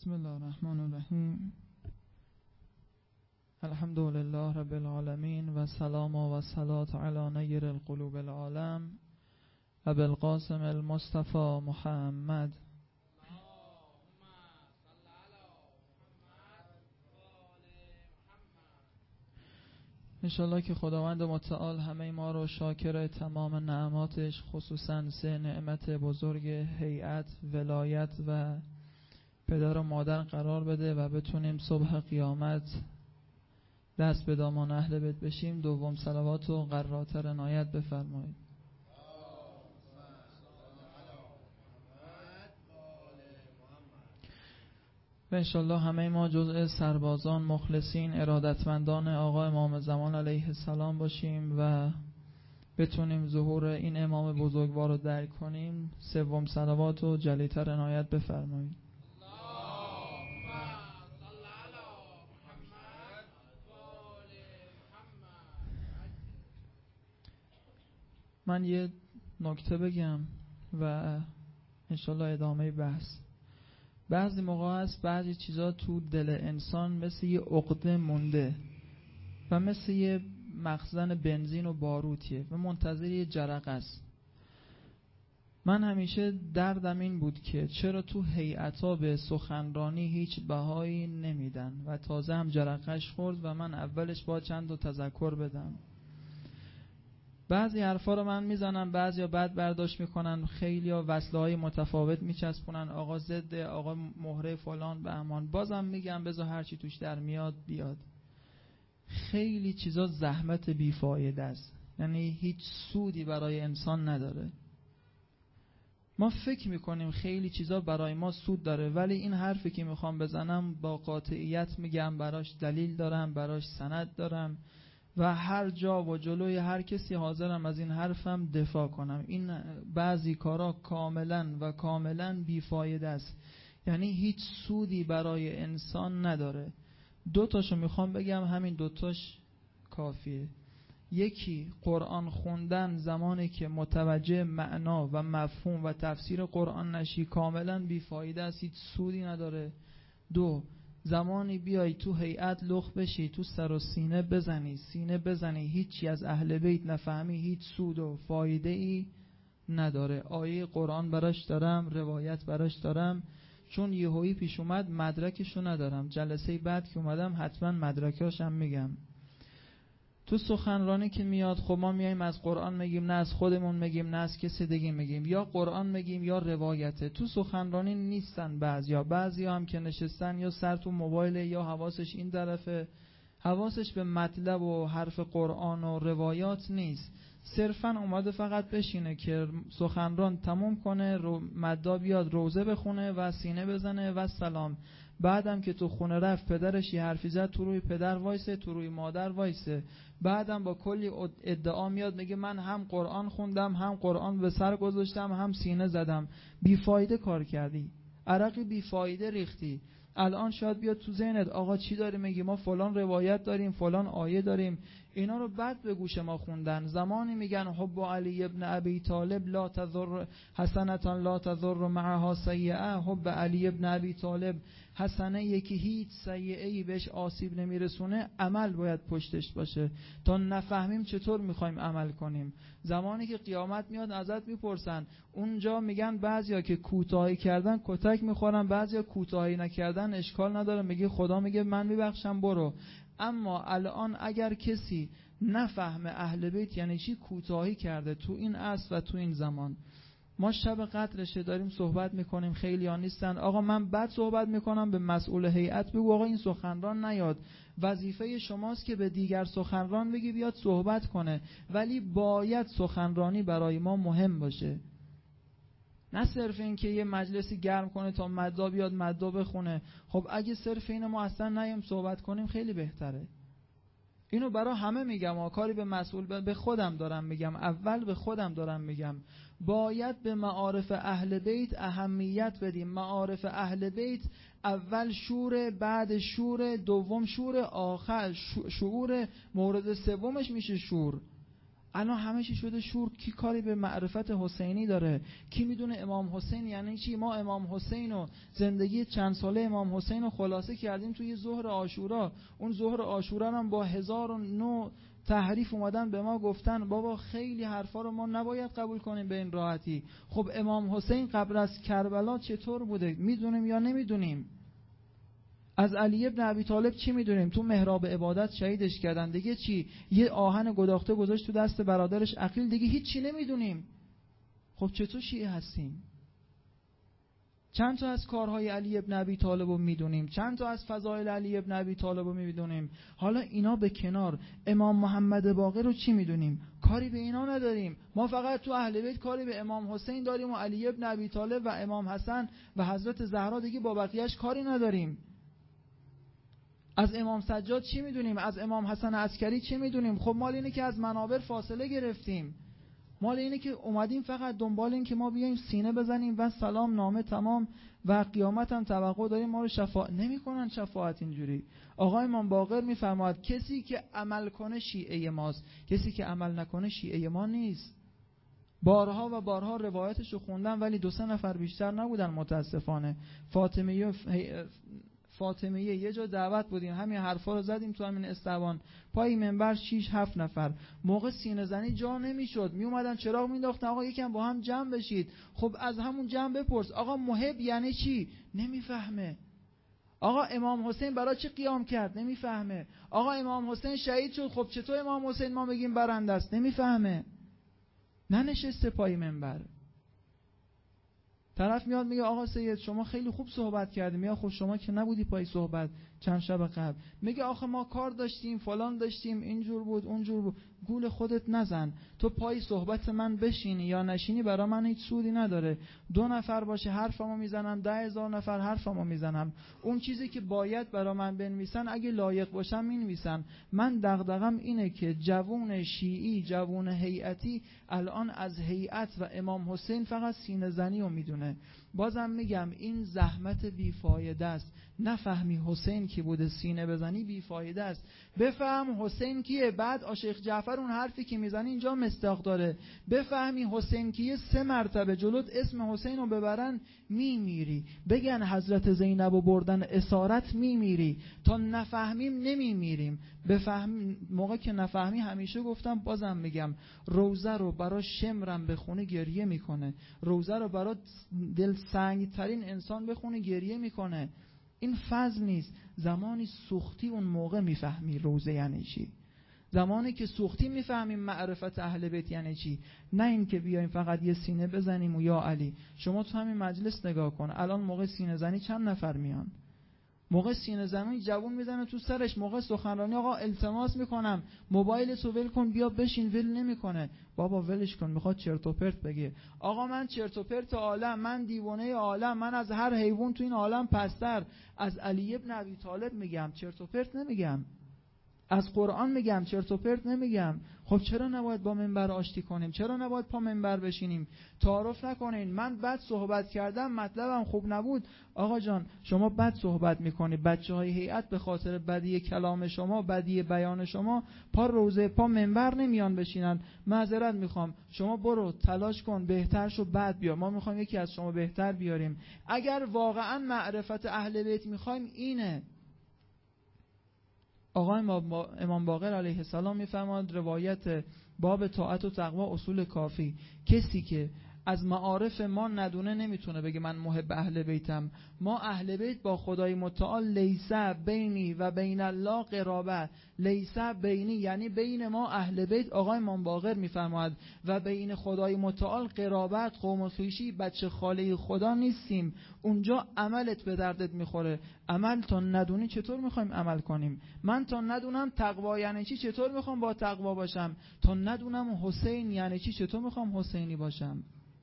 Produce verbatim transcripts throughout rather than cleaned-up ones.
بسم الله الرحمن الرحیم. الحمد لله رب العالمین و سلام و صلات علی نیر القلوب العالم ابی القاسم المصطفى محمد. انشالله که خداوند متعال همه ما رو شاکر تمام نعماتش، خصوصا سه نعمت بزرگ هیئت، ولایت و پدر و مادر قرار بده و بتونیم صبح قیامت دست به دامان اهل بیت بشیم. دوم صلوات و قراتر عنایت بفرمایید. و انشالله همه ما جزء سربازان مخلصین ارادتمندان آقا امام زمان علیه السلام باشیم و بتونیم ظهور این امام بزرگوار رو درک کنیم. سوم صلوات و جلیتر عنایت بفرمایید. من یه نکته بگم و انشالله ادامه بحث. بعضی موقع هست بعضی چیزا تو دل انسان مثل یه عقده مونده و مثل یه مخزن بنزین و باروتیه و منتظر یه جرقه است. من همیشه دردم این بود که چرا تو هیئت‌ها به سخنرانی هیچ بهایی نمیدن و تازه هم جرقهش خورد و من اولش با چند تا تذکر بدم. بعضی حرفا رو من میزنم، بعضیا بد برداشت میکنن، خیلیا وصله های متفاوت میچسبونن، آقا ضد، آقا مهره فلان به امان. بازم میگم بذار هرچی توش در میاد بیاد. خیلی چیزا زحمت بیفایده است، یعنی هیچ سودی برای انسان نداره. ما فکر میکنیم خیلی چیزا برای ما سود داره، ولی این حرفی که میخوام بزنم با قاطعیت میگم، براش دلیل دارم، براش سند دارم و هر جا و جلوی هر کسی حاضرم از این حرفم دفاع کنم. این بعضی کارا کاملا و کاملا بیفایده است، یعنی هیچ سودی برای انسان نداره. دو تاشو میخوام بگم، همین دو تاش کافیه. یکی قرآن خوندن زمانی که متوجه معنا و مفهوم و تفسیر قرآن نشی کاملا بیفایده است، هیچ سودی نداره. دو، زمانی بیای تو هیئت لخ بشی، تو سر و سینه بزنی سینه بزنی هیچی از اهل بیت نفهمی، هیچ سود و فایده ای نداره. آیه قرآن براش دارم، روایت براش دارم، چون یهویی پیش اومد مدرکشو ندارم. جلسه بعد که اومدم حتما مدرکاشم میگم. تو سخنرانی که میاد، خب ما میایم از قرآن میگیم، نه از خودمون میگیم، نه از کسی دیگه میگیم، یا قرآن میگیم یا روایته. تو سخنرانی نیستن بعضیا بعضیا هم که نشستن یا سر تو موبایل یا حواسش این طرفه، حواسش به مطلب و حرف قرآن و روایات نیست. صرفا اومده فقط بشینه که سخنران تموم کنه، رو مدا بیاد روزه بخونه و سینه بزنه و سلام. بعدم که تو خونه رفت پدرش یه حرفی زد، تو روی پدر وایسه، تو روی مادر وایسه. بعدم با کلی ادعا میاد میگه من هم قرآن خوندم، هم قرآن به سر گذاشتم، هم سینه زدم. بیفایده کار کردی، عرقی بیفایده ریختی. الان شاید بیاد تو ذهنت آقا چی داری میگی، ما فلان روایت داریم، فلان آیه داریم. اینا رو بعد به گوش ما خوندن. زمانی میگن حب علی ابن ابی طالب لا تضر حسنتان لا تضر معها سیئه. حب علی ابن ابی طالب حسنه یکی هیچ سیئه‌ای بهش آسیب نمیرسونه، عمل باید پشتش باشه. تا نفهمیم چطور میخوایم عمل کنیم. زمانی که قیامت میاد ازت میپرسن، اونجا میگن بعضیا که کوتاهی کردن کتک میخورن، بعضیا کوتاهی نکردن اشکال نداره، میگه خدا میگه من میبخشم برو. اما الان اگر کسی نفهمه اهل بیت یعنی چی کوتاهی کرده تو این عصر و تو این زمان، ما شب قدرشه داریم صحبت میکنیم، خیلی ها نیستن. آقا من بعد صحبت میکنم، به مسئول هیئت بگو آقا این سخنران نیاد. وظیفه شماست که به دیگر سخنران بگی بیاد صحبت کنه، ولی باید سخنرانی برای ما مهم باشه. نه صرف این که یه مجلسی گرم کنه تا مدا بیاد مدا بخونه. خب اگه صرف اینو ما اصلا نیم صحبت کنیم خیلی بهتره. اینو برای همه میگم، آ کاری به مسئول به خودم دارم میگم، اول به خودم دارم میگم. باید به معارف اهل بیت اهمیت بدیم. معارف اهل بیت اول شور، بعد شور، دوم شور، آخر شعور، مورد سومش میشه شور. الان همه چی شده شور. کی کاری به معرفت حسینی داره؟ کی میدونه امام حسین یعنی چی؟ ما امام حسین و زندگی چند ساله امام حسین رو خلاصه کردیم توی ظهر عاشورا. اون ظهر عاشورا هم با هزار و نه تحریف اومدن به ما گفتن بابا خیلی حرفا رو ما نباید قبول کنیم به این راحتی. خب امام حسین قبل از کربلا چطور بوده؟ میدونیم یا نمیدونیم؟ از علی ابن ابی طالب چی میدونیم؟ تو محراب عبادت شهیدش کردن. دیگه چی؟ یه آهن گداخته گذاشت تو دست برادرش عقیل. دیگه هیچ چی نمیدونیم. خب چطور شیعه هستیم؟ چند تا از کارهای علی ابن ابی طالب رو میدونیم، چند تا از فضائل علی ابن ابی طالب رو میدونیم. حالا اینا به کنار، امام محمد باقر رو چی میدونیم؟ کاری به اینا نداریم. ما فقط تو اهل بیت کاری به امام حسین داریم و علی ابن ابی طالب و امام حسن و حضرت زهرا. دیگه با بقیه‌اش کاری نداریم. از امام سجاد چی میدونیم؟ از امام حسن عسکری چی میدونیم؟ خب مال اینه که از منابر فاصله گرفتیم. مال اینه که اومدیم فقط دنبال این که ما بیایم سینه بزنیم و سلام نامه تمام و قیامت هم توقع داریم ما رو شفاعت. نمیکنن شفاعت اینجوری. آقای امام باقر میفرماید کسی که عمل کنه شیعه ماست، کسی که عمل نکنه شیعه ما نیست. بارها و بارها روایتش رو خوندم ولی دو سه نفر بیشتر نبودن متاسفانه. فاطمیه فاطمیه یه جا دعوت بودیم، همین حرفا رو زدیم تو همین استوان پای منبر، شش هفت نفر. موقع سینه زنی جا نمیشد، می اومدن چراغ مینداختن آقا یکم با هم جمع بشید. خب از همون جمع بپرس آقا محب یعنی چی؟ نمیفهمه. آقا امام حسین برای چی قیام کرد؟ نمیفهمه. آقا امام حسین شهید شد، خب چطور امام حسین ما بگیم برنده است؟ نمیفهمه. ننشسته پای منبر. طرف میاد میگه آقا سید شما خیلی خوب صحبت کردیم. میگه خب شما که نبودی پای صحبت چند شب قبل. میگه آخه ما کار داشتیم فلان داشتیم اینجور بود اونجور بود. گول خودت نزن. تو پای صحبت من بشینی یا نشینی برای من هیچ سودی نداره. دو نفر باشه حرفمو میزنن، ده هزار نفر حرفمو میزنن. اون چیزی که باید برای من بنویسن اگه لایق باشم مینویسن. من دغدغم اینه که جوون شیعی، جوون هیئتی الان از هیئت و امام حسین فقط سینه زنی رو میدونه. بازم میگم این زحمت بیفایده است. نفهمی حسین کی بوده سینه بزنی بیفایده است. بفهم حسین کیه، بعد آشیخ جعفر اون حرفی که میزنی اینجا مصداق داره. بفهمی حسین کیه، سه مرتبه جلوت اسم حسین رو ببرن میمیری. بگن حضرت زینب رو بردن اسارت میمیری. تا نفهمیم نمیمیریم. بفهم موقع که نفهمی همیشه گفتم بازم میگم روزه رو برای شمرم بخونه گریه میکنه. روزه رو برای دل سنگ ترین انسان بخونه گریه میکنه. این فضل نیست. زمانی سوختی اون موقع میفهمی روزه یعنی چی. زمانی که سوختی میفهمیم معرفت اهل بیت یعنی چی. نه این که بیایم فقط یه سینه بزنیم و یا علی. شما تو همین مجلس نگاه کن الان موقع سینه زنی چند نفر میان؟ موقع سینه زنی جوون میزنه تو سرش. موقع سخنرانی آقا التماس میکنم موبایلتو ول کن بیا بشین، ول نمیکنه. بابا ولش کن میخواد چرت و پرت بگه. آقا من چرت و پرت عالم، من دیوانه عالم، من از هر حیوان تو این عالم پستر. از علی ابن ابی طالب میگم چرت و پرت نمیگم. از قرآن میگم چرت و پرت نمیگم. خب چرا نباید با منبر آشتی کنیم؟ چرا نباید پا منبر بشینیم؟ تعارف نکنین. من بد صحبت کردم مطلبم خوب نبود. آقا جان شما بد صحبت میکنی، بچهای هیئت به خاطر بدی کلام شما، بدی بیان شما پا روزه پا منبر نمیان بشینن. معذرت میخوام، شما برو تلاش کن بهتر شو بعد بیا. ما میخوایم یکی از شما بهتر بیاریم. اگر واقعا معرفت اهل بیت میخوایم اینه. آقای امام باقر علیه السلام میفرماد روایت باب طاعت و تقوا اصول کافی، کسی که از معارف ما ندونه نمیتونه بگه من محب اهل بیتم. ما اهل بیت با خدای متعال لیسه بینی و بین الله قرابه. لیسه بینی یعنی بین ما اهل بیت، آقای امام باقر میفرماید، و بین خدای متعال قرابت، قوم خویشی، بچه خاله خدا نیستیم. اونجا عملت به دردت میخوره. عمل تا ندونی چطور میخوایم عمل کنیم؟ من تا ندونم تقوا یعنی چی چطور میخوام با تقوا باشم؟ تا ندونم حسین یعنی چی چطور میخوام حسینی باشم؟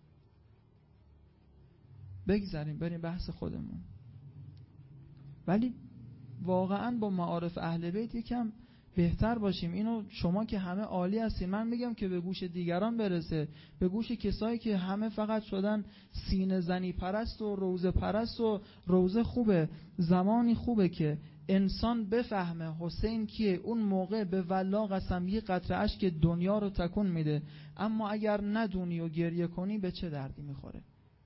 بگذاریم بریم بحث خودمون. ولی واقعا با معارف اهل بیت یکم بهتر باشیم. اینو شما که همه عالی هستین، من میگم که به گوش دیگران برسه، به گوش کسایی که همه فقط شدن سینه زنی پرست و روزه پرست. و روزه خوبه، زمانی خوبه که انسان بفهمه حسین کیه، اون موقع به والله قسم یه قطره اشک دنیا رو تکون میده. اما اگر ندونی و گریه کنی به چه دردی میخوره؟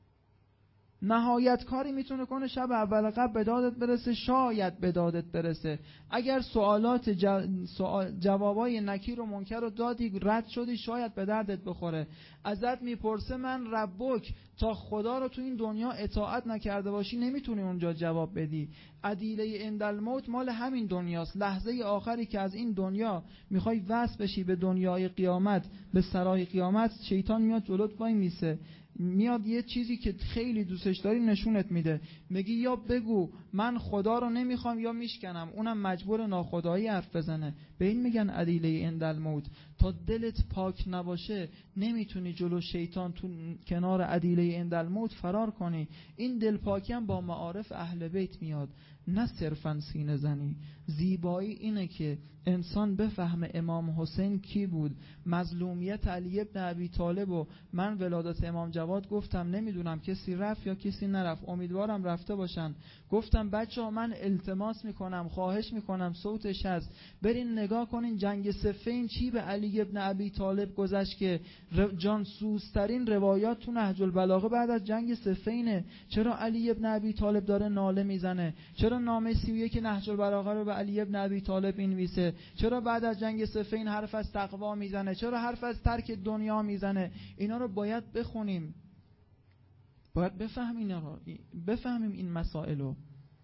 نهایت کاری میتونه کنه شب اول قبل به دادت برسه، شاید به دادت برسه. اگر سوالات جو... سوال... جوابای نکیر و منکر رو دادی رد شدی، شاید به دردت بخوره. ازت میپرسه من ربک، تا خدا رو تو این دنیا اطاعت نکرده باشی نمیتونی اونجا جواب بدی. عدیله عند الموت مال همین دنیاست. لحظه آخری که از این دنیا میخوای وصل بشی به دنیای قیامت، به سرای قیامت، شیطان میاد جلوت وای میسه، میاد یه چیزی که خیلی دوستش داری نشونت میده، میگی یا بگو من خدا رو نمیخوام یا میشکنم، اونم مجبور ناخدایی حرف بزنه. به این میگن عدیله عند الموت. تا دلت پاک نباشه نمیتونی جلو شیطان تو کنار عدیله عند الموت فرار کنی. این دل پاکی هم با معارف اهل بیت میاد، نه صرفاً سینه زنی. زیبایی اینه که انسان بفهمه امام حسین کی بود، مظلومیت علی ابن ابی طالب. و من ولادت امام جواد گفتم نمیدونم کسی رفت یا کسی نرفت، امیدوارم رفته باشن. گفتم بچه ها من التماس میکنم، خواهش میکنم، صوتش هست، برین نگاه کنین جنگ صفین چی به علی ابن ابی طالب گذشت که جانسوزترین روایات تو نهج البلاغه بعد از جنگ صفینه. چرا علی ابن ابی طالب داره ناله میزنه؟ چرا نامه سی و یک نهج البلاغه رو به علی ابن ابی طالب اینویسه؟ چرا بعد از جنگ صفین حرف از تقوا میزنه؟ چرا حرف از ترک دنیا میزنه؟ اینا رو باید بخونیم، باید بفهمیم اینا رو، بفهمیم این مسائل رو.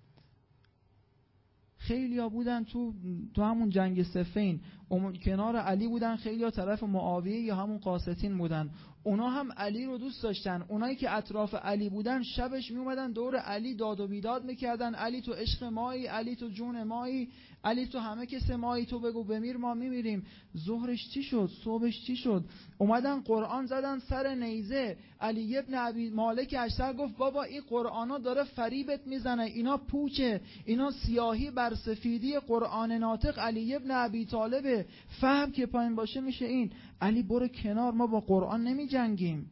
خیلیا بودن تو تو همون جنگ صفین کنار علی بودن، خیلیا طرف معاویه یا همون قاسطین بودن. اونا هم علی رو دوست داشتن. اونایی که اطراف علی بودن شبش می اومدن دور علی داد و بیداد میکردن، علی تو عشق مایی، علی تو جون مایی، علی تو همه کس مایی، تو بگو بمیر ما میمیریم. ظهرش چی شد؟ صبحش چی شد؟ اومدن قرآن زدن سر نیزه. علی ابن ابی مالک اشتر گفت بابا این قرآنا داره فریبت میزنه، اینا پوچه، اینا سیاهی بر سفیدی قرآن ناطق علی ابن ابی طالبه، فهم که پایین باشه میشه این. علی برو کنار، ما با قرآن نمی جنگیم.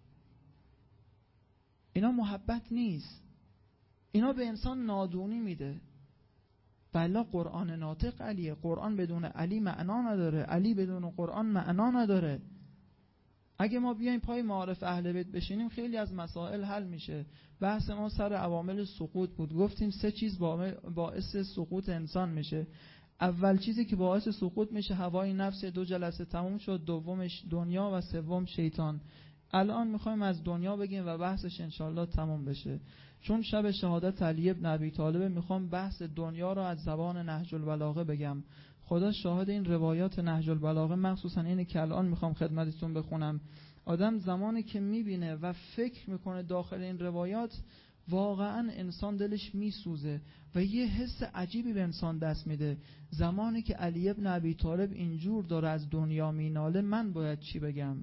اینا محبت نیست، اینا به انسان نادونی میده. بلا قرآن ناطق علیه، قرآن بدون علی معنا نداره، علی بدون قرآن معنا نداره. اگه ما بیایم پای معارف اهل بیت بشینیم خیلی از مسائل حل میشه. بحث ما سر عوامل سقوط بود، گفتیم سه چیز باعث سقوط انسان میشه. اول چیزی که باعث سقوط میشه هوای نفس، دو جلسه تموم شد. دومش دنیا و سوم شیطان. الان میخوایم از دنیا بگیم و بحثش انشالله تموم بشه. چون شب شهادت علی ابن ابی طالب میخوام بحث دنیا رو از زبان نهج البلاغه بگم. خدا شاهد این روایات نهج البلاغه، مخصوصا اینه که الان میخوام خدمتتون بخونم. آدم زمانی که میبینه و فکر میکنه داخل این روایات، واقعا انسان دلش میسوزه و یه حس عجیبی به انسان دست میده. زمانی که علی ابن ابی طالب اینجور داره از دنیا میناله، من باید چی بگم؟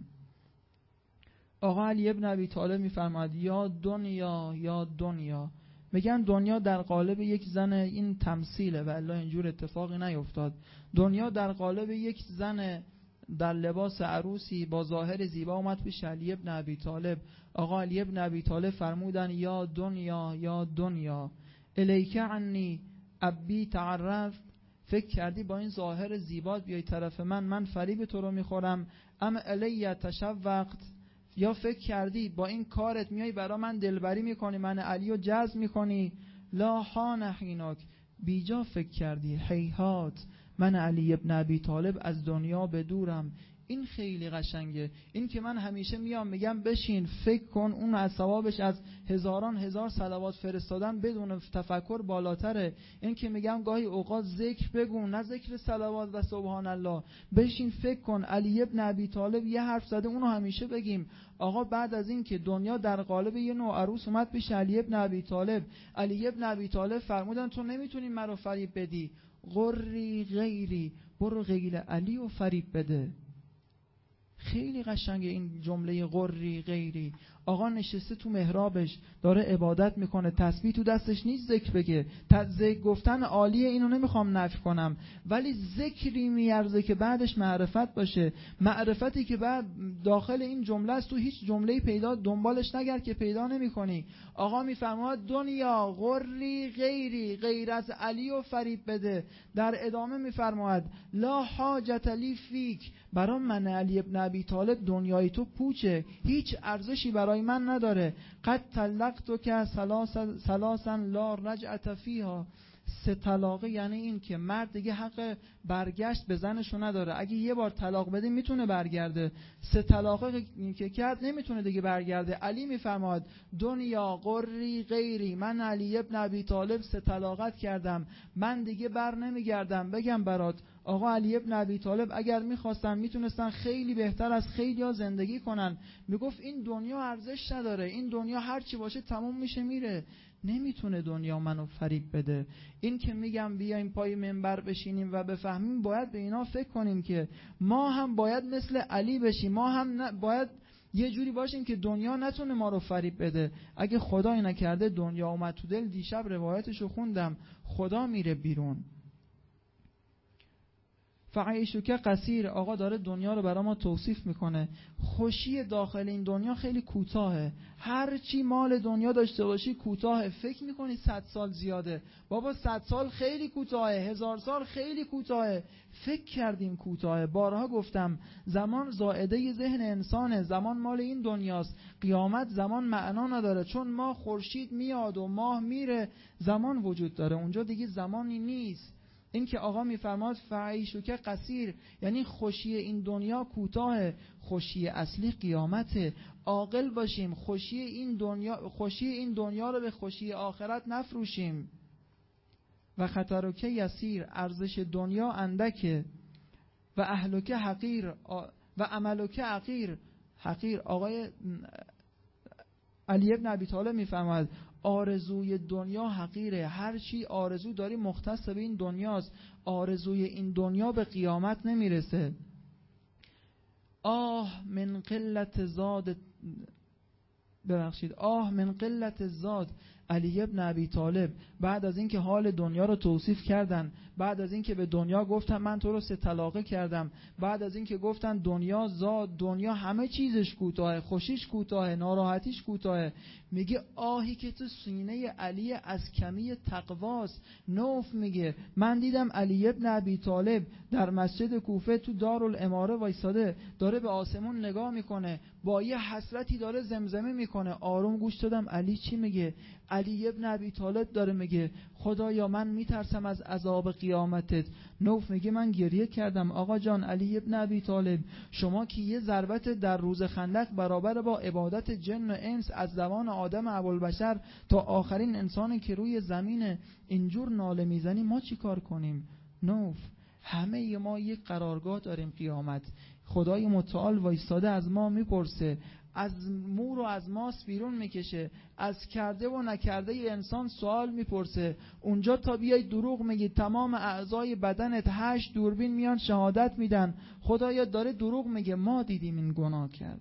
آقا علی ابن ابی طالب میفرماد یا دنیا یا دنیا. میگن دنیا در قالب یک زن، این تمثیله و الا اینجور اتفاقی نیفتاد. دنیا در قالب یک زن در لباس عروسی با ظاهر زیبا اومد پیش علی ابن ابی طالب. آقا علی ابن ابی طالب فرمودن یا دنیا یا دنیا الیک عنی ابی تعرف. فکر کردی با این ظاهر زیبات بیای طرف من، من فریب تو رو میخورم؟ ام الی تشوقت، یا فکر کردی با این کارت میای برا من دلبری میکنی، من علی رو جذب میکنی؟ لا حان حینک، بیجا فکر کردی. هیهات، من علی ابن ابی طالب از دنیا بدورم. این خیلی قشنگه. این که من همیشه میام میگم بشین فکر کن، اون از ثوابش از هزاران هزار صلوات فرستادن بدون تفکر بالاتره. این که میگم گاهی اوقات ذکر بگو، نه ذکر صلوات و سبحان الله. بشین فکر کن. علی ابن ابی طالب یه حرف زده، اونو همیشه بگیم. آقا بعد از این که دنیا در قالب یه نوع عروس اومد پیش علی ابن ابی طالب، علی ابن ابی طالب فرمودن تو نمیتونی مرا فریب بدی، غری غیری، برو غیر علی و فریب بده. خیلی قشنگه این جمله غری غیری. آقا نشسته تو محرابش داره عبادت میکنه، تسبیح تو دستش نیست ذکر بگه. ذکر گفتن عالیه، اینو نمیخوام نفی کنم، ولی ذکری میارزه که بعدش معرفت باشه. معرفتی که بعد داخل این جمله است، تو هیچ جمله‌ای پیدا دنبالش نگرد که پیدا نمی‌کنی. آقا میفرماید دنیا غری غیری، غیر از علی و فریب بده. در ادامه میفرماید لا حاجت لی فیک، برای من علی ابن ابی طالب دنیای تو پوچه، هیچ ارزشی برای من نداره. قد طلقت که ثلاثا لا رجعت فیها، سه طلاقه یعنی این که مرد دیگه حق برگشت به زنشو نداره. اگه یه بار طلاق بده میتونه برگرده، سه طلاقه که کرد نمیتونه دیگه برگرده. علی میفرماد دنیا غری غیری، من علی ابن ابی طالب سه طلاقت کردم، من دیگه بر نمیگردم. بگم برات آقا علی ابن ابی طالب اگر میخواستن میتونستن خیلی بهتر از خیلی ها زندگی کنن. میگفت این دنیا ارزش نداره، این دنیا هر چی باشه تموم میشه میره. نمیتونه دنیا منو فریب بده. این که میگم بیایم پای منبر بشینیم و بفهمیم، باید به اینا فکر کنیم که ما هم باید مثل علی بشیم، ما هم باید یه جوری باشیم که دنیا نتونه ما رو فریب بده. اگه خدای نکرده دنیا اومد تو دل، دیشب روایتشو خوندم، خدا میره بیرون. فعیشو که قصیر، آقا داره دنیا رو برای ما توصیف میکنه. خوشی داخل این دنیا خیلی کوتاهه، هر چی مال دنیا داشته باشی کوتاهه. فکر میکنی صد سال زیاده؟ بابا صد سال خیلی کوتاهه، هزار سال خیلی کوتاهه. فکر کردیم کوتاهه. بارها گفتم زمان زائده ذهن انسانه، زمان مال این دنیاست. قیامت زمان معنا نداره، چون ما خورشید میاد و ماه میره، زمان وجود داره، اونجا دیگه زمانی نیست. این که آقا میفرماد فعیشو که قصیر، یعنی خوشی این دنیا کوتاه، خوشی اصلی قیامته. عاقل باشیم، خوشی این دنیا خوشی این دنیا رو به خوشی آخرت نفروشیم. و خطرک یسیر، ارزش دنیا اندکه. و اهلک حقیر و عملک حقیر. حقیر آقای علی ابن ابی طالب میفرماد آرزوی دنیا حقیره، هر چی آرزو داری مختص به این دنیاست، آرزوی این دنیا به قیامت نمیرسه. آه من قلت زاد ببخشید آه من قلت زاد. علی ابن ابی طالب بعد از اینکه حال دنیا رو توصیف کردن، بعد از اینکه به دنیا گفتن من تو رو سه طلاقه کردم، بعد از اینکه گفتن دنیا زاد، دنیا همه چیزش کوتاه، خوشیش کوتاه، ناراحتیش کوتاه، میگه آهی که تو سینه علی از کمی تقواست. نوف میگه من دیدم علی ابن ابی طالب در مسجد کوفه تو دارالاماره وایساده، داره به آسمون نگاه میکنه، با یه حسرتی داره زمزمه میکنه. آروم گوش دادم علی چی میگه. علی ابن ابی طالب داره میگه خدایا من میترسم از عذاب قیامتت. نوف میگه من گریه کردم. آقا جان علی ابن ابی طالب، شما که یه ضربت در روز خندق برابر با عبادت جن و انس از زمان آدم ابوالبشر تا آخرین انسانی که روی زمین اینجور ناله میزنی، ما چی کار کنیم؟ نوف همه ما یک قرارگاه داریم قیامت. خدای متعال وایستاده از ما میپرسه، از مور و از ماس بیرون میکشه، از کرده و نکرده ی انسان سوال میپرسه. اونجا تا بیای دروغ میگی، تمام اعضای بدنت هشت دوربین میان شهادت میدن خدایا داره دروغ میگه، ما دیدیم این گناه کرد.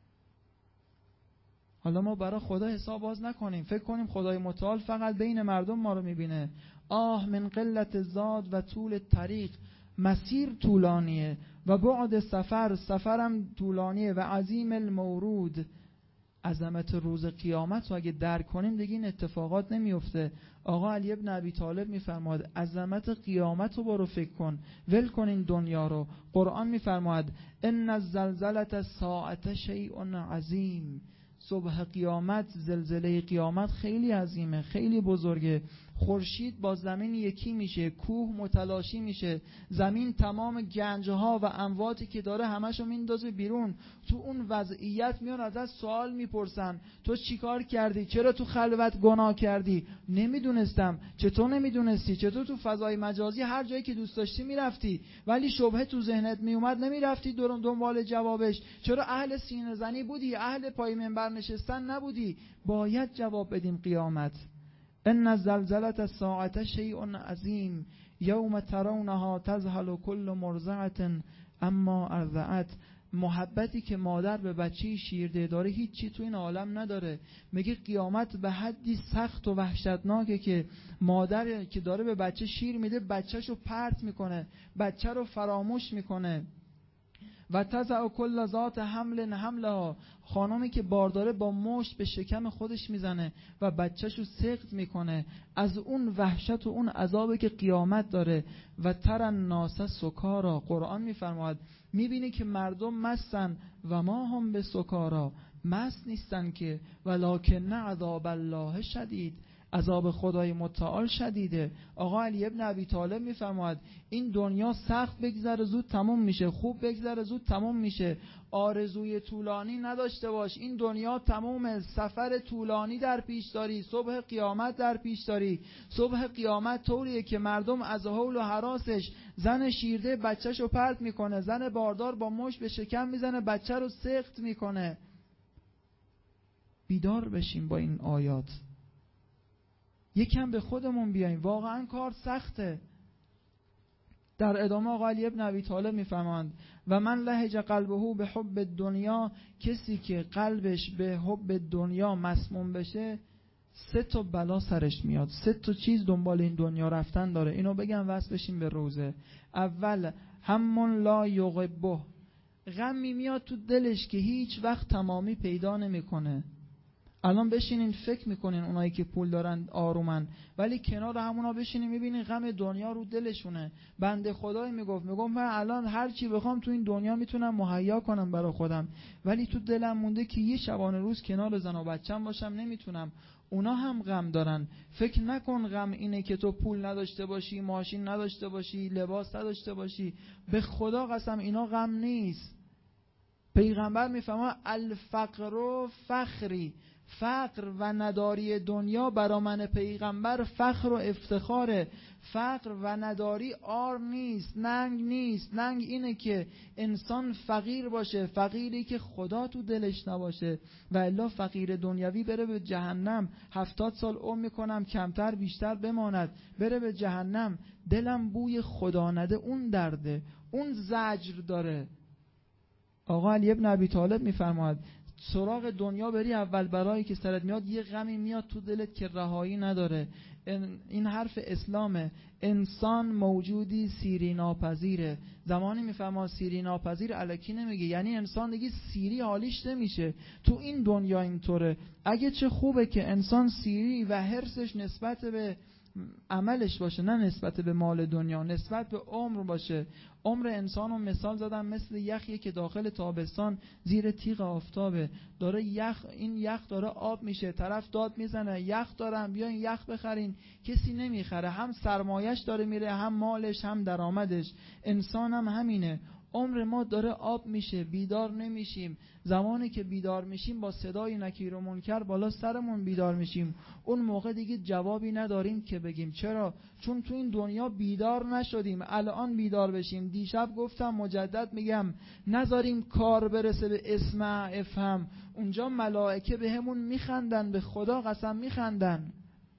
حالا ما برای خدا حساب باز نکنیم، فکر کنیم خدای متعال فقط بین مردم ما رو میبینه. آه من قلت زاد و طول طریق، مسیر طولانیه و بعد سفر، سفرم طولانیه و عظیم المورود. عظمت روز قیامت رو اگه درک کنیم دیگه این اتفاقات نمیفته. آقا علی ابن ابی طالب میفرماد عظمت قیامت رو برو فکر کن، ول کن این دنیا رو. قرآن میفرماد ان الزلزله الساعه شیء عظیم. صبح قیامت، زلزله قیامت خیلی عظیمه، خیلی بزرگه. خورشید با زمین یکی میشه، کوه متلاشی میشه، زمین تمام گنجها و امواتی که داره همشو میندازه بیرون. تو اون وضعیت میان ازت سوال میپرسن تو چیکار کردی؟ چرا تو خلوت گناه کردی؟ نمیدونستم. چطور نمیدونستی؟ چطور تو فضای مجازی هر جایی که دوست داشتی میرفتی، ولی شبهه تو ذهنت میومد نمیرفتی دنبال جوابش؟ چرا اهل سینه زنی بودی؟ اهل پای منبر نشستن نبودی؟ باید جواب بدیم قیامت. ان زلزله الساعه شیء عظیم یوم ترونها تذهل كل مرضعه اما ارضعت. محبتی که مادر به بچه شیرده داره هیچ چی تو این عالم نداره. میگه قیامت به حدی سخت و وحشتناکه که مادر که داره به بچه شیر میده بچه‌شو پرت میکنه، بچه رو فراموش میکنه. و تضع کل ذات حمل حملها، خانمی که بارداره با مشت به شکم خودش میزنه و بچه‌شو سقط میکنه. از اون وحشت و اون عذابی که قیامت داره. و تر الناس سکارا، قرآن میفرماید میبینی که مردم مستن و ما هم به سکارا، مست نیستن که، ولکن عذاب الله شدید، عذاب خدای متعال شدیده. آقا علی ابن ابی طالب میفرماید این دنیا سخت بگذره زود تموم میشه، خوب بگذره زود تموم میشه، آرزوی طولانی نداشته باش، این دنیا تمومه، سفر طولانی در پیش داری، صبح قیامت در پیش داری. صبح قیامت طوریه که مردم از هول و هراسش، زن شیرده بچه‌شو پرت میکنه، زن باردار با مشت به شکم میزنه بچه رو سقط میکنه. بیدار بشیم با این آیات، یکم به خودمون بیاییم، واقعا کار سخته. در ادامه آقا علی ابن ابی طالب میفرماند و من لهج قلبه به حب دنیا، کسی که قلبش به حب دنیا مسموم بشه سه تا بلا سرش میاد، سه تا چیز دنبال این دنیا رفتن داره. اینو بگم واسه بشیم به روزه. اول همون لا یغبه، غمی میاد تو دلش که هیچ وقت تمامی پیدا نمیکنه. الان بشینین فکر میکنین اونایی که پول دارن آرومن، ولی کنار همونا بشینین میبینین غم دنیا رو دلشونه. بنده خدایی میگفت میگفت من الان هر چی بخوام تو این دنیا میتونم مهیا کنم برای خودم، ولی تو دلم مونده که یه شبانه روز کنار زن و بچم باشم نمیتونم. اونا هم غم دارن. فکر نکن غم اینه که تو پول نداشته باشی، ماشین نداشته باشی، لباس نداشته باشی. به خدا قسم اینا غم نیست. پیغمبر میفهمه الفقر فخری، فقر و نداری دنیا برا من پیغمبر فخر و افتخاره. فقر و نداری آر نیست، ننگ نیست. ننگ اینه که انسان فقیر باشه، فقیری که خدا تو دلش نباشه، و الا فقیر دنیوی بره به جهنم، هفتاد سال عمر میکنم کمتر بیشتر بماند، بره به جهنم. دلم بوی خدا نده اون درده، اون زجر داره. آقا علی ابن ابی طالب میفرماید سراغ دنیا بری، اول برایی که سرت میاد یه غمی میاد تو دلت که رهایی نداره. این حرف اسلامه. انسان موجودی سیری ناپذیره. زمانی میفهمه سیری ناپذیر الکی نمیگه، یعنی انسان دیگه سیری حالیش نمیشه. تو این دنیا اینطوره. اگه چه خوبه که انسان سیری و حرصش نسبت به عملش باشه، نه نسبت به مال دنیا، نسبت به عمر باشه. عمر انسان رو مثال زدم مثل یخیه که داخل تابستان زیر تیغ آفتابه، داره یخ، این یخ داره آب میشه، طرف داد میزنه یخ دارم بیاین یخ بخرین، کسی نمیخره، هم سرمایش داره میره، هم مالش، هم درآمدش. انسان هم همینه. عمر ما داره آب میشه، بیدار نمیشیم. زمانی که بیدار میشیم با صدای نکیر و منکر بالا سرمون بیدار میشیم. اون موقع دیگه جوابی نداریم که بگیم. چرا؟ چون تو این دنیا بیدار نشدیم. الان بیدار بشیم. دیشب گفتم مجدد میگم نذاریم کار برسه به اسمع افهم. اونجا ملائکه به همون میخندن، به خدا قسم میخندن.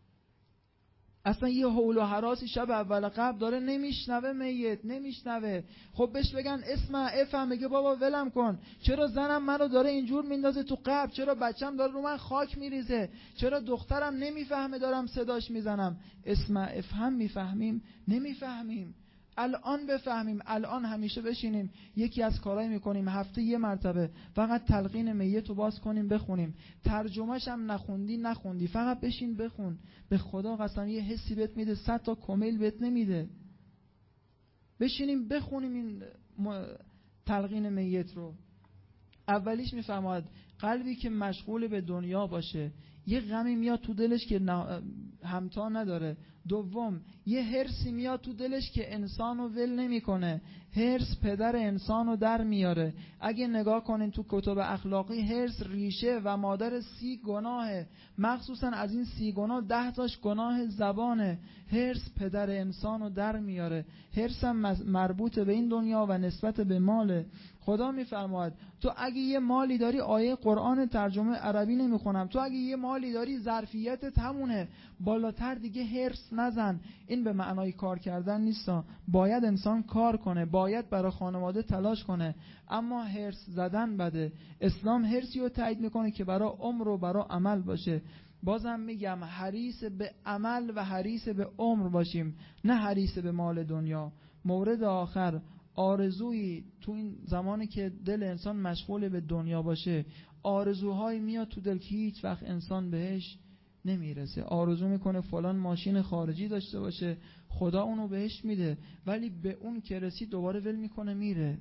اصلا یه حول و هراسی شب اول قبل داره، نمیشنوه میت، نمیشنوه. خب بهش بگن اسمع افهم، میگه بابا ولم کن. چرا زنم منو داره اینجور میندازه تو قبر؟ چرا بچم داره رو من خاک میریزه؟ چرا دخترم نمیفهمه دارم صداش میزنم؟ اسمع افهم میفهمیم؟ نمیفهمیم. الان بفهمیم. الان همیشه بشینیم یکی از کارهای میکنیم هفته یه مرتبه فقط تلقین میت رو باز کنیم بخونیم، ترجمهش هم نخوندی نخوندی فقط بشین بخون. به خدا قسم یه حسی بهت میده، صد تا کمیل بهت نمیده. بشینیم بخونیم این تلقین میت رو. اولیش میفهمد قلبی که مشغول به دنیا باشه یه غمی میاد تو دلش که همتا نداره. دوم یه هرسی میاد تو دلش که انسانو ول نمیکنه. هرس پدر انسانو در میاره. اگه نگاه کنین تو کتب اخلاقی هرس ریشه و مادر سی گناهه، مخصوصا از این سی گناه ده تاش گناه زبانه. هرس پدر انسانو در میاره. هرس هم مربوط به این دنیا و نسبت به ماله. خدا میفرماید تو اگه یه مالی داری، آیه قرآن ترجمه عربی نمیخونم، تو اگه یه مالی داری ظرفیتت همونه، بالاتر دیگه هرس هرس نزن. این به معنای کار کردن نیستا. باید انسان کار کنه، باید برای خانواده تلاش کنه، اما هرس زدن بده. اسلام هرسی رو تایید میکنه که برای عمر و برای عمل باشه. بازم میگم حریص به عمل و حریص به عمر باشیم، نه حریص به مال دنیا. مورد آخر، آرزویی تو این زمانی که دل انسان مشغول به دنیا باشه، آرزوهایی میاد تو دل که هیچ وقت انسان بهش نمیرسه. آرزو میکنه فلان ماشین خارجی داشته باشه، خدا اونو بهش میده، ولی به اون که رسید دوباره ول میکنه میره.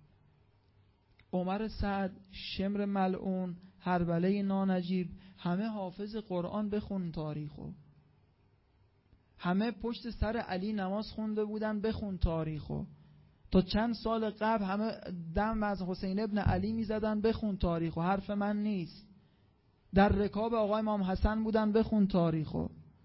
عمر سعد، شمر ملعون، هربله نانجیب، همه حافظ قرآن بخون تاریخو. همه پشت سر علی نماز خونده بودن بخون تاریخو. تا چند سال قبل همه دم از حسین ابن علی میزدن بخون تاریخو. حرف من نیست. در رکاب آقای امام حسن بودن بخون تاریخو.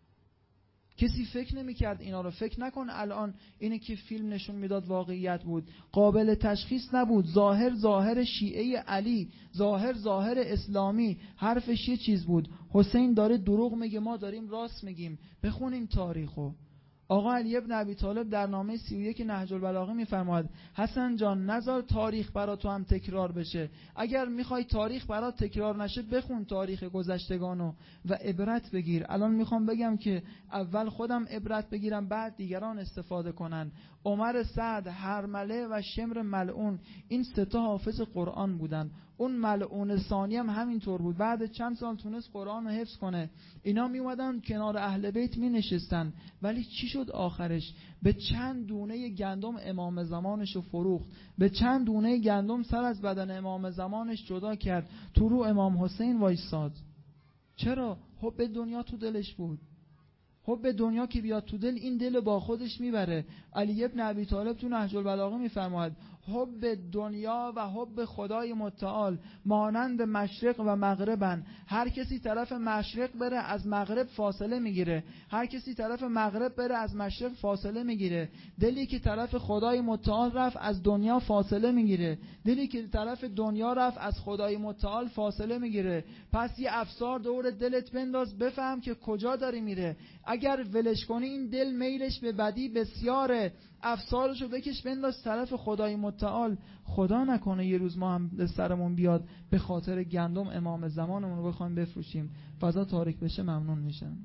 کسی فکر نمی‌کرد اینا رو. فکر نکن الان اینه که فیلم نشون میداد واقعیت بود. قابل تشخیص نبود. ظاهر ظاهر شیعه علی، ظاهر ظاهر اسلامی، حرفش یه چیز بود. حسین داره دروغ میگه، ما داریم راست میگیم. بخونیم تاریخو. آقا علی ابن ابی طالب در نامه سی و یک نهج البلاغه میفرماید حسن جان نذار تاریخ برا تو هم تکرار بشه. اگر میخوای تاریخ برا تکرار نشه بخون تاریخ گذشتگانو و عبرت بگیر. الان میخوام بگم که اول خودم عبرت بگیرم بعد دیگران استفاده کنن. عمر سعد، هرمله و شمر ملعون، این سه تا حافظ قرآن بودن. اون ملعون ثانی هم همینطور بود. بعد چند سال تونست قرآن رو حفظ کنه. اینا می اومدن کنار اهل بیت می نشستن، ولی چی شد آخرش؟ به چند دونه گندم امام زمانش رو فروخت. به چند دونه گندم سر از بدن امام زمانش جدا کرد. تو رو امام حسین وایساد. چرا؟ حب دنیا تو دلش بود. حب دنیا که بیاد تو دل، این دل با خودش میبره. علی ابن ابی طالب تو نهج البلاغه میفرماید حب دنیا و حب خدای متعال مانند مشرق و مغربن. هر کسی طرف مشرق بره از مغرب فاصله میگیره، هر کسی طرف مغرب بره از مشرق فاصله میگیره. دلی که طرف خدای متعال رفت از دنیا فاصله میگیره، دلی که طرف دنیا رفت از خدای متعال فاصله میگیره. پس یه افسار دور دلت بنداز، بفهم که کجا داری میره. اگر ولش کنی این دل میلش به بدی بسیاره، افسارشو بکش بنداز طرف خدای متعال. خدا نکنه یه روز ما هم به سرمون بیاد به خاطر گندم امام زمانمون رو بخوایم بفروشیم، فضا تاریک بشه ممنون میشن.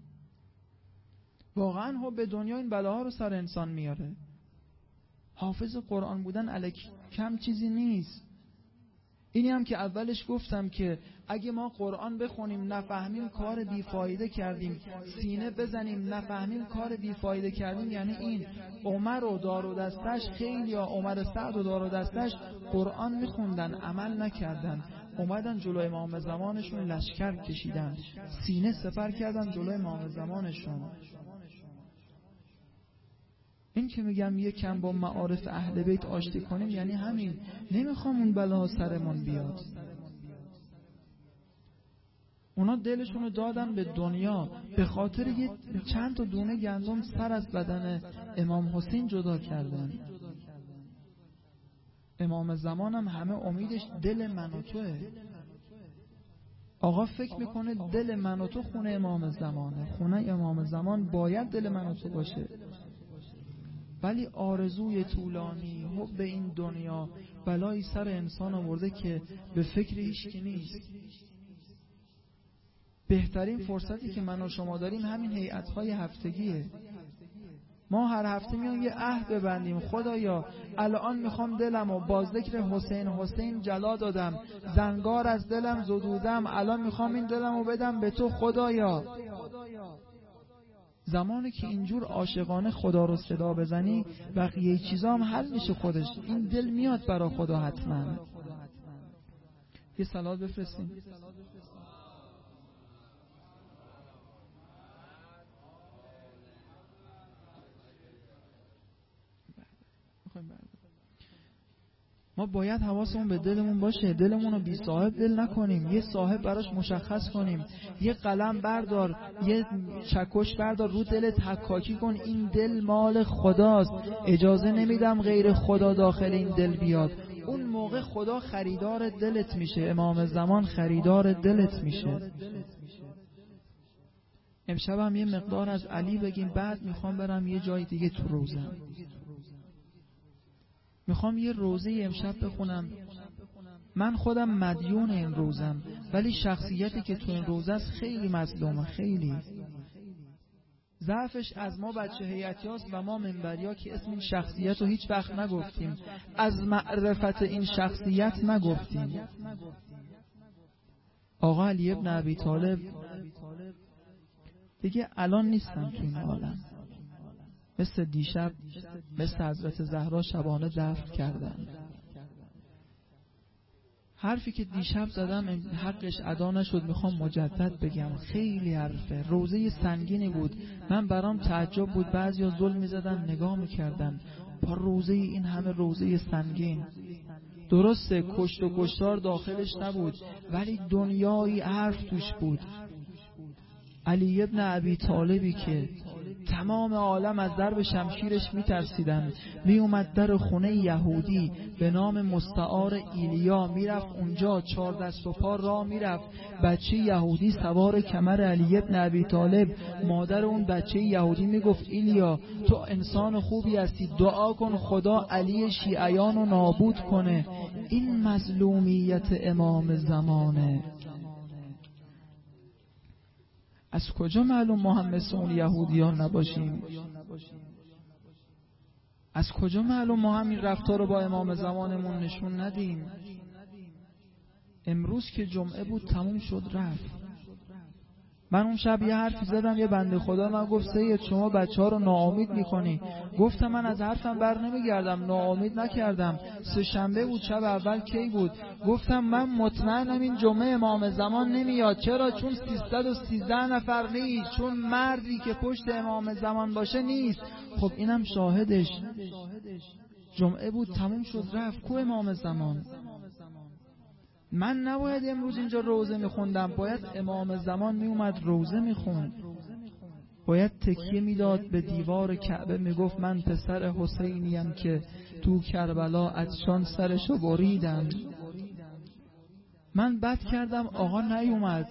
واقعا حب دنیا این بلاها رو سر انسان میاره. حافظ قرآن بودن الکی کم چیزی نیست. اینی هم که اولش گفتم که اگه ما قرآن بخونیم نفهمیم کار بیفایده کردیم، سینه بزنیم نفهمیم کار بیفایده کردیم، یعنی این. عمر و دار و دستش، خیلی یا عمر سعد و دار و دستش قرآن میخوندن عمل نکردن، اومدن جلوی امام زمانشون لشکر کشیدن، سینه سپر کردن جلوی امام زمانشون. این که میگم یک کم با معارف اهل بیت آشتی کنیم یعنی همین. نمیخوام اون بلا سرمون بیاد. اونا دلشونو دادن به دنیا، به خاطر یه چند تا دونه گندم سر از بدن امام حسین جدا کردن. امام زمانم همه امیدش دل من و توه. آقا فکر میکنه دل من و تو خونه امام زمانه، خونه امام زمان باید دل من و تو باشه. ولی آرزوی طولانی، حب این دنیا بلایی سر انسان آورده که به فکر هیچ کی نیست. بهترین فرصتی که من و شما داریم همین هیئت‌های هفتگیه. ما هر هفته میان یه عهد ببندیم، خدایا الان میخوام دلمو با ذکر حسین حسین جلا دادم، زنگار از دلم زدودم، الان میخوام این دلمو بدم به تو خدایا. زمانی که اینجور عاشقانه خدا رو صدا بزنی بقیه چیزا هم حل میشه خودش. این دل میاد برا خدا حتما. یه صلوات بفرستیم. ما باید حواسمون به دلمون باشه، دلمون رو بی صاحب دل نکنیم، یه صاحب براش مشخص کنیم. یه قلم بردار، یه چکش بردار، رو دلت حکاکی کن این دل مال خداست، اجازه نمیدم غیر خدا داخل این دل بیاد. اون موقع خدا خریدار دلت میشه، امام زمان خریدار دلت میشه. امشب هم یه مقدار از علی بگیم، بعد میخوام برم یه جای دیگه تو روزه. میخوام یه روزه امشب بخونم. من خودم مدیون این روزم، ولی شخصیتی که تو این روزه است خیلی مظلومه. خیلی ضعفش از ما بچه هیئتیاست و ما منبریا که اسم این شخصیت رو هیچ وقت نگفتیم، از معرفت این شخصیت نگفتیم. آقا علی ابن ابی طالب دیگه الان نیستن تو این عالم، مثل دیشب مثل حضرت زهرا شبانه دفن کردن. حرفی که دیشب زدم حقش ادا نشد، میخوام مجدد بگم. خیلی حرفه، روزه سنگینی بود. من برام تعجب بود، بعضیا ظلم میزدن نگاه میکردن با روزه این همه روزه سنگین. درسته کشت و کشتار داخلش نبود، ولی دنیایی حرف توش بود. علی ابن ابی طالبی که تمام عالم از ضرب شمشیرش میترسیدن، میومد در خونه یهودی به نام مستعار ایلیا، میرفت اونجا چهار دست و پا راه میرفت. بچه یهودی سوار کمر علی ابن ابی طالب، مادر اون بچه یهودی میگفت ایلیا تو انسان خوبی هستی، دعا کن خدا علی شیعیان رو نابود کنه. این مظلومیت امام زمانه. از کجا معلوم ما هم مثل اون یهودیان نباشیم؟ از کجا معلوم ما هم این رفتار رو با امام زمانمون نشون ندیم؟ امروز که جمعه بود تموم شد رفت. من اون شب یه حرفی زدم، یه بنده خدا من گفت سید شما بچه ها رو ناامید میکنی. گفتم من از حرفم بر نمیگردم، ناامید نکردم. سه شنبه بود، شب اول کی بود؟ گفتم من مطمئنم این جمعه امام زمان نمیاد. چرا؟ چون سیصد و سیزده نفر نیست، چون مردی که پشت امام زمان باشه نیست. خب اینم شاهدش. جمعه بود تموم شد رفت، کو امام زمان؟ من نباید امروز اینجا روزه میخوندم، باید امام زمان میومد روزه میخوند. باید تکیه میداد به دیوار کعبه، میگفت من پسر حسینیم که تو کربلا عطشان سرشو بریدم. من بد کردم آقا نیومد.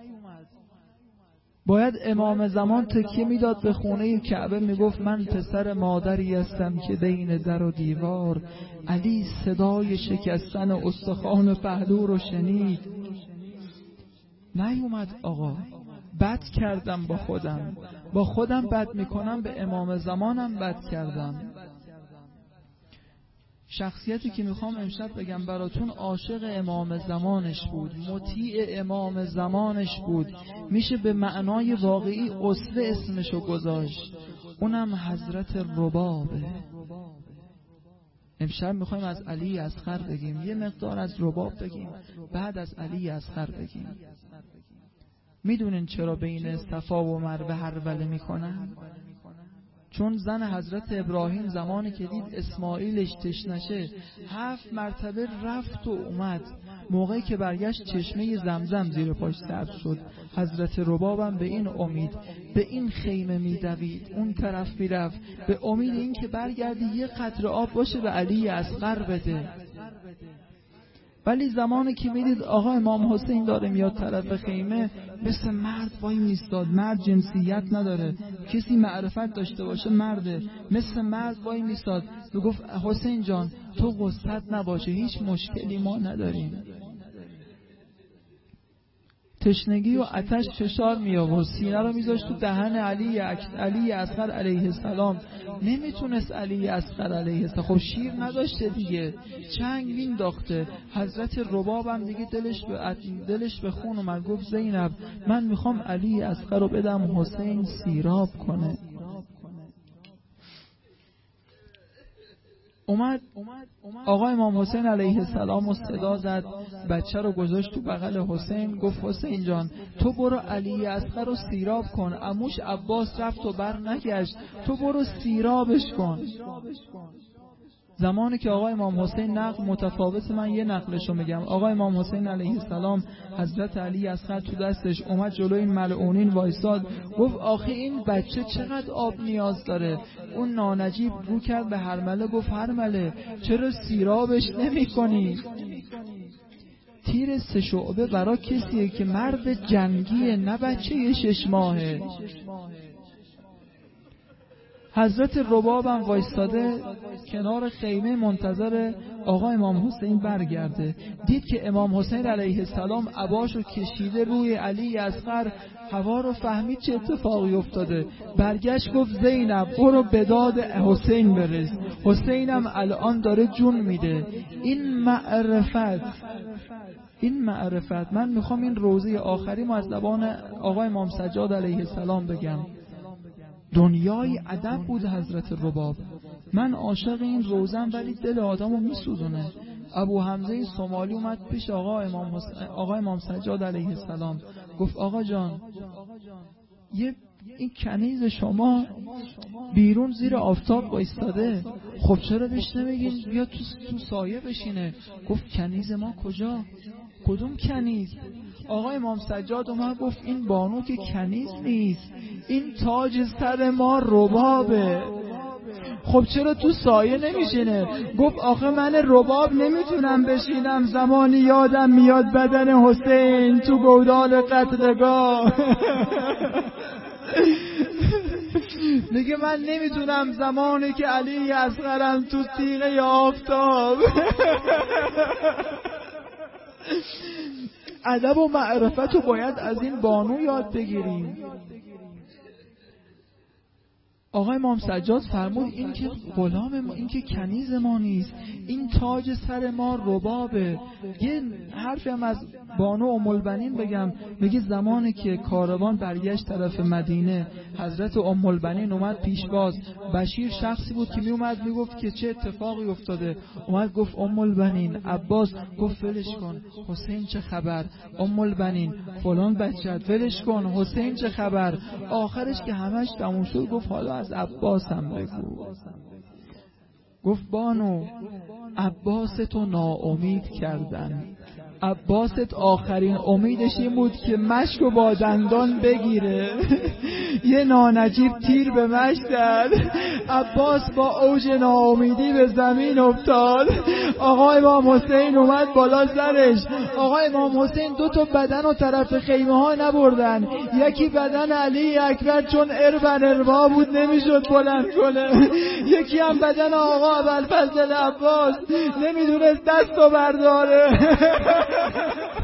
باید امام زمان تکیه میداد به خونه کعبه، میگفت من پسر مادری هستم که بین در و دیوار. علی صدای شکستن استخوان پهلو رو شنید، نیومد آقا. بد کردم با خودم، با خودم بد میکنم، به امام زمانم بد کردم. شخصیتی که میخوام امشب بگم براتون عاشق امام زمانش بود، مطیع امام زمانش بود، میشه به معنای واقعی اسوه اسمشو گذاشت. اونم حضرت ربابه. امشب میخوایم از علی اصغر بگیم، یه مقدار از رباب بگیم، بعد از علی اصغر بگیم. میدونین چرا بین صفا و مروه هروله میکنن؟ چون زن حضرت ابراهیم زمانی که دید اسماعیلش تشنشه هفت مرتبه رفت و اومد. موقعی که برگشت چشمه زمزم زیر پاش سبز شد. حضرت ربابم به این امید به این خیمه میدوید، اون طرف میرفت به امید این که برگردی یه قطره آب باشه به علی اصغر بده. ولی زمانی که میدید آقا امام حسین داره میاد طرف خیمه، مثل مرد وای میستاد. مرد جنسیت نداره، کسی معرفت داشته باشه مرده، مثل مرد وای میستاد. تو گفت حسین جان تو غصت نباشه، هیچ مشکلی ما نداریم. تشنگی و آتش فشار می آورد، سینه رو میذاشت تو دهن علی علی اصغر علیه السلام. نمیتونست علی اصغر علیه السلام، خب شیر نداشته دیگه، چنگ مینداخته. حضرت ربابم دیگه دلش به دلش به خون اومد، گفت زینب من میخوام علی اصغر رو بدم حسین سیراب کنه. اومد آقا امام حسین علیه السلام و صدا زد، بچه رو گذاشت تو بغل حسین، گفت حسین جان تو برو علی اصغر رو سیراب کن. عموش عباس رفت و بر نگشت، تو برو سیرابش کن. زمانی که آقا امام حسین نقل متفاوت، من یه نقلشو میگم. آقا امام حسین علیه السلام حضرت علی اصغر تو دستش اومد جلوی این ملعونین وایساد، گفت آخه این بچه چقدر آب نیاز داره. اون نانجیب رو کرد به هرمله، گفت هرمله چرا سیرابش نمی کنی؟ تیر سه شعبه برای کسیه که مرد جنگیه، نه بچه شش ماهه. حضرت رباب هم وایستاده کنار خیمه منتظر آقا امام حسین برگرده. دید که امام حسین علیه السلام عباشو کشیده روی علی اصغر، هوا رو فهمید چه اتفاقی افتاده. برگشت گفت زینب برو به داد حسین برس، حسینم الان داره جون میده. این معرفت، این معرفت. من میخوام این روزه آخری ما از زبان آقا امام سجاد علیه السلام بگم. دنیای ادب بود حضرت رباب. من عاشق این روزم، ولی دل آدمو میسوزونه. ابو حمزه سومالی اومد پیش آقا امام حس... آقا امام سجاد علیه السلام، گفت آقا جان یه این کنیز شما بیرون زیر آفتاب وایستاده، خب چرا بهش نمیگین بیا تو تو سایه بشینه؟ گفت کنیز ما کجا؟ کدوم کنیز؟ آقا امام سجاد اومد گفت این بانو که کنیز نیست، این تاج سر ما ربابه. خب چرا تو سایه نمیشینه؟ گفت آخه من رباب نمیتونم بشینم، زمانی یادم میاد بدن حسین تو گودال قتلگاه. میگه من نمیتونم زمانی که علی اصغرم تو تیغه آفتاب. ادب و معرفت رو باید از این بانو یاد بگیریم. آقا امام سجاد فرمود این که غلام ما، این که کنیز ما نیست، این تاج سر ما ربابه. یه حرفی هم از بانو ام البنین بگم. میگه زمانی که کاروان برگشت طرف مدینه، حضرت ام البنین اومد پیشواز. بشیر شخصی بود که می اومد میگفت که چه اتفاقی افتاده. اومد گفت ام البنین، عباس گفت ولش کن، حسین چه خبر؟ ام البنین فلان بچت، ولش کن، حسین چه خبر؟ آخرش که همش تموم شد گفت حالا از عباس هم بگو. گفت بانو عباس تو ناامید کردن. عباست آخرین امیدش این بود که مشک با دندان بگیره. یه نانجیب تیر به مشک زد. عباس با اوج ناامیدی به زمین افتاد. آقا امام حسین اومد بالا سرش. آقا امام حسین دو تا بدن و طرف خیمه ها نبردن، یکی بدن علی اکبر چون اربن اربا بود نمیشد بلند کنه، یکی هم بدن آقا ابوالفضل عباس نمیدونست دست و برداره.